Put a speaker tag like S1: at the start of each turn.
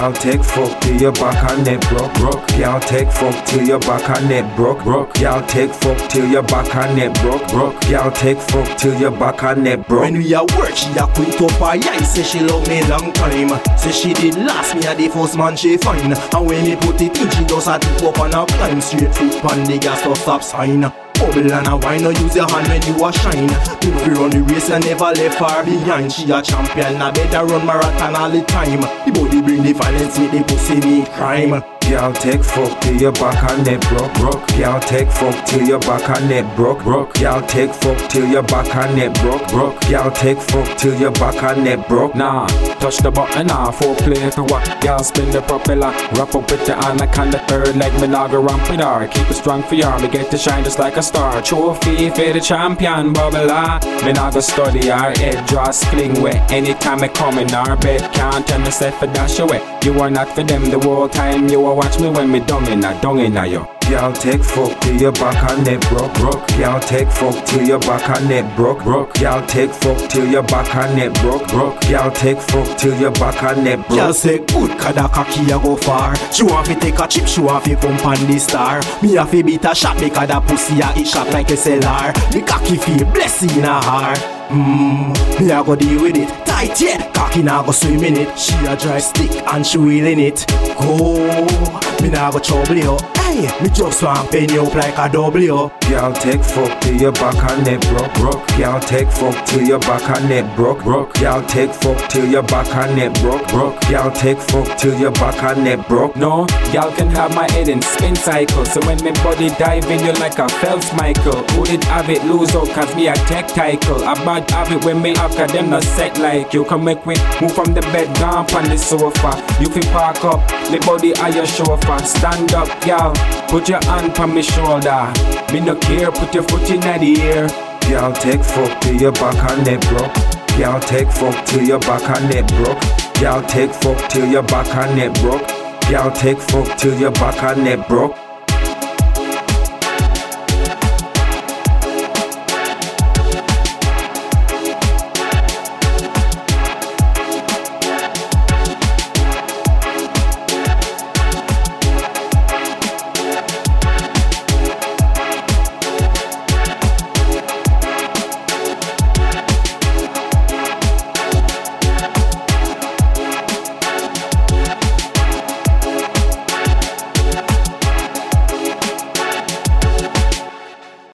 S1: Y'all take fuck till your back and neck broke. Y'all take fuck till your back and neck broke. Y'all take fuck till your back and neck broke. Y'all take fuck till your back and neck broke.
S2: When we a work, she a quit up her eye. Say she love me long time. Say she did last, me a the first man she find. And when me put it in, she just a tip up and a climb straight foot on the gas to stop sign. Bubble and a wine, no use your hand when you a shine. If you run the race and never left far behind. She a champion, I better run marathon all the time. The body bring the violence, make the pussy need crime.
S1: Y'all take fuck till your back and neck broke. Y'all take fuck till your back and neck broke. Y'all take fuck till your back and neck broke. Y'all take fuck till your back and neck broke.
S3: Nah, touch the button now, foreplay for what? Y'all spin the propeller, wrap up with the anaconda third leg, me nah go ramp with her. Keep it strong for y'all, me get to shine just like a star. Trophy for the champion, bubbler. Me nah go study our head, draw sling wet. Anytime me come in our bed, can't tell myself for dash away. You are not for them the whole time, you are watch me when me dung in a yo.
S1: Y'all take fuck till your back and neck broke. Y'all take fuck till your back and neck broke. Y'all take fuck till your back and neck broke. Y'all take fuck till your back and neck broke.
S2: Y'all say good kada cocky a go far. She want fi take a chip, she want fi pump on the star. Me a fi beat a shot because that pussy a eat shot like a cellar. The cocky fi bless in a heart. Me a go deal with it tight, yeah. Cocky nah go swim in it. She a dry stick and she wheeling it. Go, me nah go trouble you. Hey, me just want pen you up like a W.
S1: Y'all take fuck till your back and neck broke. Y'all take fuck till your back and neck broke. Y'all take fuck till your back and neck broke. Y'all take fuck till your back and neck broke.
S3: No, y'all can have my head in spin cycle. So when me body dive in you like a Phelps Michael. Who did have it lose out cause me a tech title. A bad have it when me after them not set like you. Can make me move from the bed down on the sofa. You fi park up, me body on your chauffeur. Stand up, y'all, put your hand on my shoulder. Me no care, put your foot in the air.
S1: Y'all take fuck till your back and neck broke. Y'all take fuck till your back and neck broke. Y'all take fuck till your back and neck broke. Y'all take fuck till your back and neck broke.